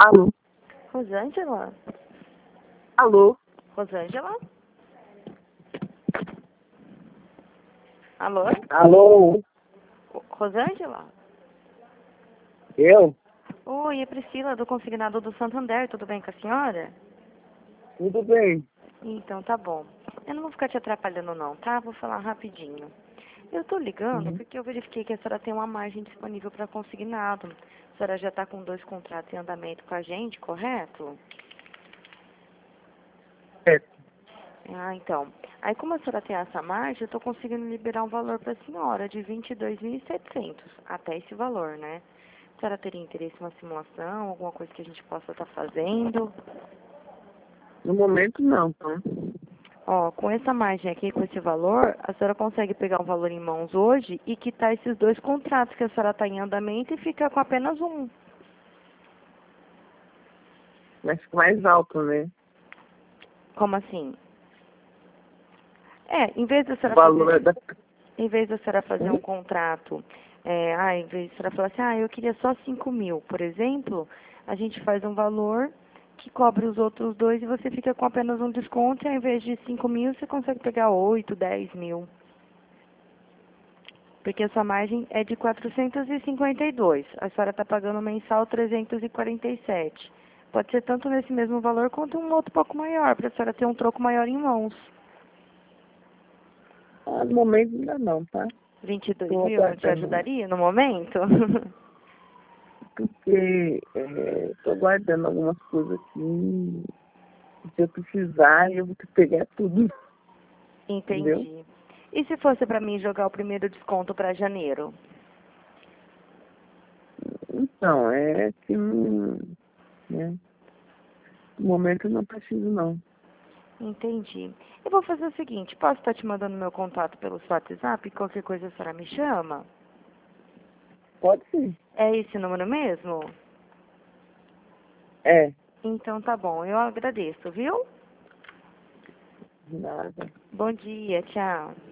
Alô? Rosângela? Alô? Rosângela? Alô? Alô? Rosângela? Eu? Oi, é Priscila, do Consignado do Santander. Tudo bem com a senhora? Tudo bem. Então, tá bom. Eu não vou ficar te atrapalhando não, tá? Vou falar rapidinho. Eu tô ligando Uhum. porque eu verifiquei que a senhora tem uma margem disponível para consignado. A senhora já tá com 2 contratos em andamento com a gente, correto? É, Ah, então. Aí, como a senhora tem essa margem, eu tô conseguindo liberar um valor para a senhora de 22.700, até esse valor, né? A senhora teria interesse em uma simulação, alguma coisa que a gente possa estar fazendo? no momento não, tá? Ó, com essa margem aqui, com esse valor, a senhora consegue pegar um valor em mãos hoje e quitar esses 2 contratos que a senhora está em andamento e ficar com apenas um. Mas mais alto, né? Como assim? É, em vez da O senhora valor fazer, da... em vez da senhora fazer um Hum? contrato, em vez da senhora falar assim, eu queria só 5.000, por exemplo, a gente faz um valor que cobre os outros 2 e você fica com apenas um desconto e ao invés de 5.000, você consegue pegar 8, 10.000. Porque a sua margem é de 452. A senhora está pagando mensal 347. Pode ser tanto nesse mesmo valor quanto um outro pouco maior, para a senhora ter um troco maior em mãos. No momento ainda não, tá? 22 Estou mil não te aguardando. ajudaria no momento? Porque estou guardando algumas coisas aqui. Se eu precisar, eu vou ter que pegar tudo. Entendeu? Entendi. E se fosse para mim jogar o primeiro desconto para janeiro? Então, é que né? No momento eu não preciso não. Entendi. Eu vou fazer o seguinte, posso estar te mandando meu contato pelo seu WhatsApp? Qualquer coisa a senhora me chama? Pode sim. É esse número mesmo? É. Então tá bom, eu agradeço, viu? Nada. Bom dia, tchau.